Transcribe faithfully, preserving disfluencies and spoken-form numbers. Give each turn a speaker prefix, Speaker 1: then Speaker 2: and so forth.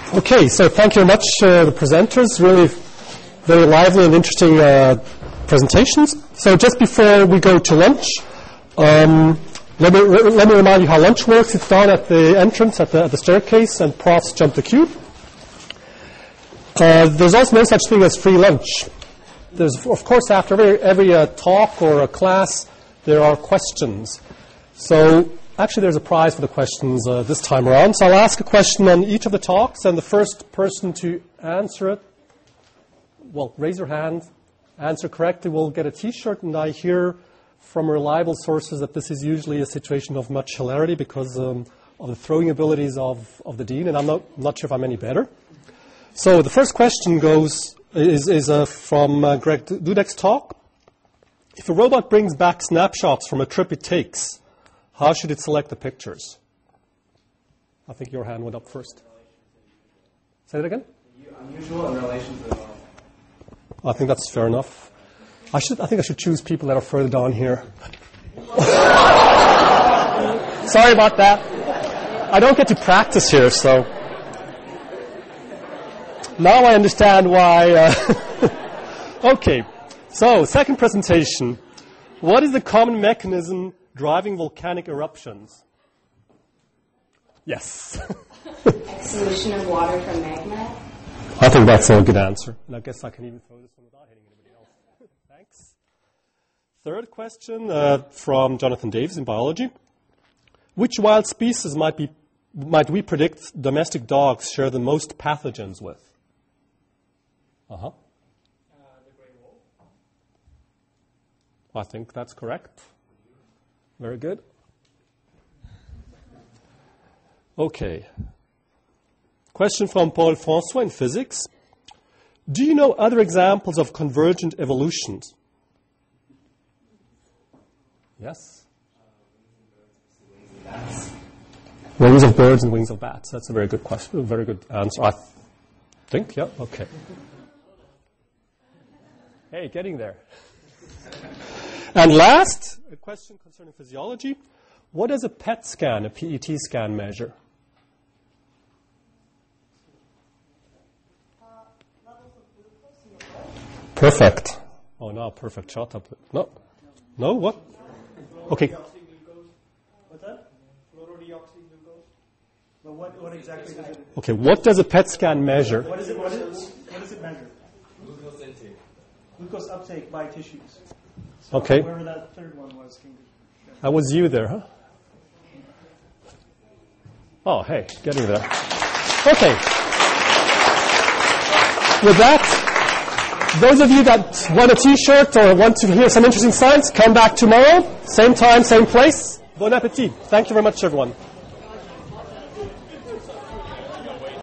Speaker 1: Okay, so thank you very much, uh, the presenters. Really very lively and interesting uh, presentations. So just before we go to lunch, um, let me re- let me remind you how lunch works. It's down at the entrance, at the, at the staircase, and profs jump the cube. Uh, there's also no such thing as free lunch. There's, of course, after every, every uh, talk or a class, there are questions. So actually, there's a prize for the questions uh, this time around. So I'll ask a question on each of the talks, and the first person to answer it, well, raise your hand, answer correctly, will get a T-shirt. And I hear from reliable sources that this is usually a situation of much hilarity because um, of the throwing abilities of, of the dean, and I'm not, I'm not sure if I'm any better. So the first question goes is, is uh, from uh, Greg Dudek's talk. If a robot brings back snapshots from a trip it takes, how should it select the pictures? I think your hand went up first. Say that again?
Speaker 2: Unusual in relation to the normal.
Speaker 1: I think that's fair enough. I should. I think I should choose people that are further down here. Sorry about that. I don't get to practice here, so. Now I understand why. Uh okay. So, second presentation. What is the common mechanism driving volcanic eruptions? Yes.
Speaker 3: Exhalation of water from magma.
Speaker 1: I think that's a good answer. And I guess I can even throw this one without hitting anybody else. Thanks. Third question uh, from Jonathan Davis in biology. Which wild species might be might we predict domestic dogs share the most pathogens with? Uh-huh.
Speaker 2: Uh, the gray wolf.
Speaker 1: I think that's correct. Very good. Okay. Question from Paul François in physics. Do you know other examples of convergent evolutions? Yes? Wings of birds and wings of bats. That's a very good question. A very good answer. I th- think, yeah, okay. Hey, getting there. And last, a question concerning physiology. What does a P E T scan, a P E T scan, measure?
Speaker 4: Uh, levels of glucose in your blood.
Speaker 1: Perfect. Oh, no, perfect shot up. No. No, what? Okay.
Speaker 5: What's that? Fluorodeoxyglucose. But what, what exactly does it?
Speaker 1: Okay, what does a P E T scan measure?
Speaker 5: What is it? What is what does it measure?
Speaker 2: Glucose intake.
Speaker 5: Glucose uptake by tissues. So
Speaker 1: Okay.
Speaker 5: Whoever that third one was. Can you,
Speaker 1: That was you there, huh? Oh, hey, getting there. Okay. With that, those of you that want a T-shirt or want to hear some interesting science, come back tomorrow. Same time, same place. Bon appétit. Thank you very much, everyone.